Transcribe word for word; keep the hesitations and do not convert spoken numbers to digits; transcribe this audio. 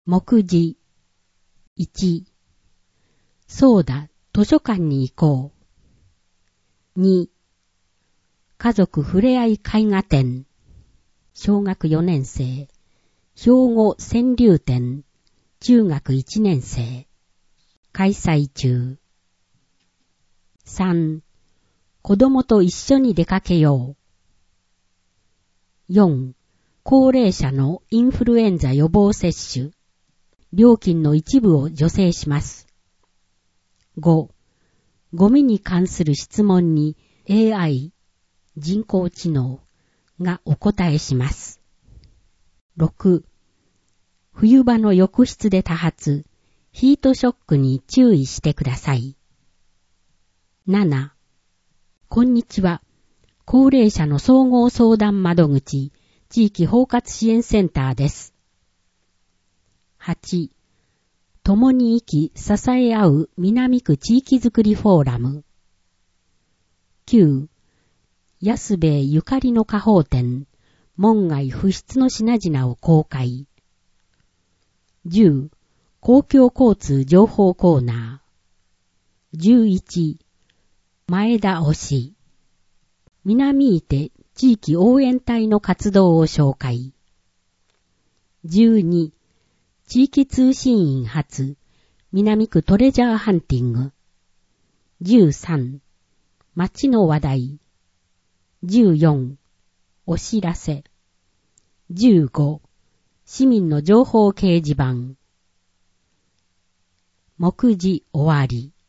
目次いち、そうだ、図書館に行こう。に、家族ふれあい絵画展、小学よねん生、兵庫川柳展、中学いちねん生、開催中。さん、子供と一緒に出かけよう。よん、高齢者のインフルエンザ予防接種、料金の一部を助成します。ご、ゴミに関する質問に エーアイ、人工知能がお答えします。ろく、冬場の浴室で多発、ヒートショックに注意してください。なな、こんにちは。高齢者の総合相談窓口、地域包括支援センターです。はち、共に生き支え合う南区地域づくりフォーラム。きゅう、安兵衛ゆかりの花宝店、門外不出の品々を公開。じゅう、公共交通情報コーナー。じゅういち、前田推し。南伊手地域応援隊の活動を紹介。じゅうに、地域通信員発、南区トレジャーハンティング。じゅうさん、街の話題。じゅうよん、お知らせ。じゅうご、市民の情報掲示板。目次終わり。